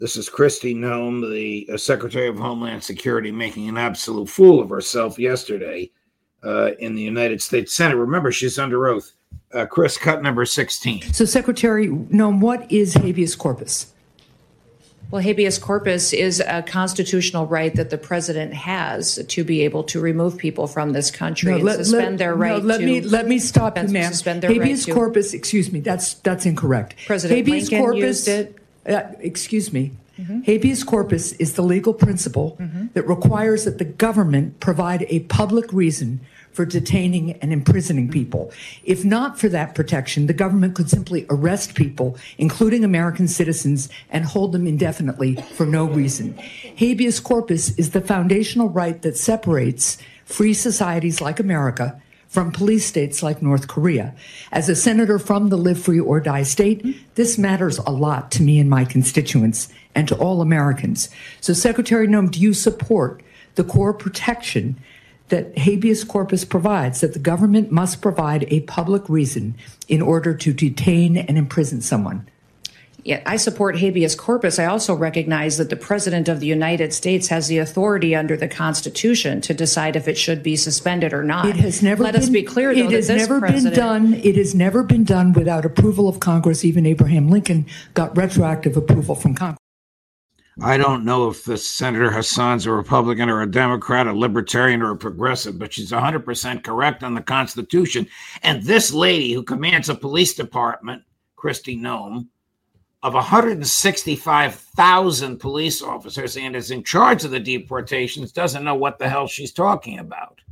This is Kristi Noem, the Secretary of Homeland Security, making an absolute fool of herself yesterday in the United States Senate. Remember, she's under oath. Chris, cut number 16. So, Secretary Noem, what is habeas corpus? Well, habeas corpus is a constitutional right that the president has to be able to remove people from this country and suspend their right. Let me stop you, ma'am. Habeas corpus, excuse me, that's incorrect. President Lincoln used it. Excuse me. Mm-hmm. Habeas corpus is the legal principle that requires that the government provide a public reason for detaining and imprisoning people. If not for that protection, the government could simply arrest people, including American citizens, and hold them indefinitely for no reason. Habeas corpus is the foundational right that separates free societies like America from police states like North Korea. As a senator from the Live Free or Die state, this matters a lot to me and my constituents and to all Americans. So, Secretary Noem, do you support the core protection that habeas corpus provides, that the government must provide a public reason in order to detain and imprison someone? Yeah, I support habeas corpus. I also recognize that the President of the United States has the authority under the Constitution to decide if it should be suspended or not. It has never Let us be clear, though, it has never been done. It has never been done without approval of Congress. Even Abraham Lincoln got retroactive approval from Congress. I don't know if the Senator Hassan's a Republican or a Democrat, a Libertarian or a progressive, but she's 100% correct on the Constitution. And this lady who commands a police department, Kristi Noem, of 165,000 police officers and is in charge of the deportations, doesn't know what the hell she's talking about.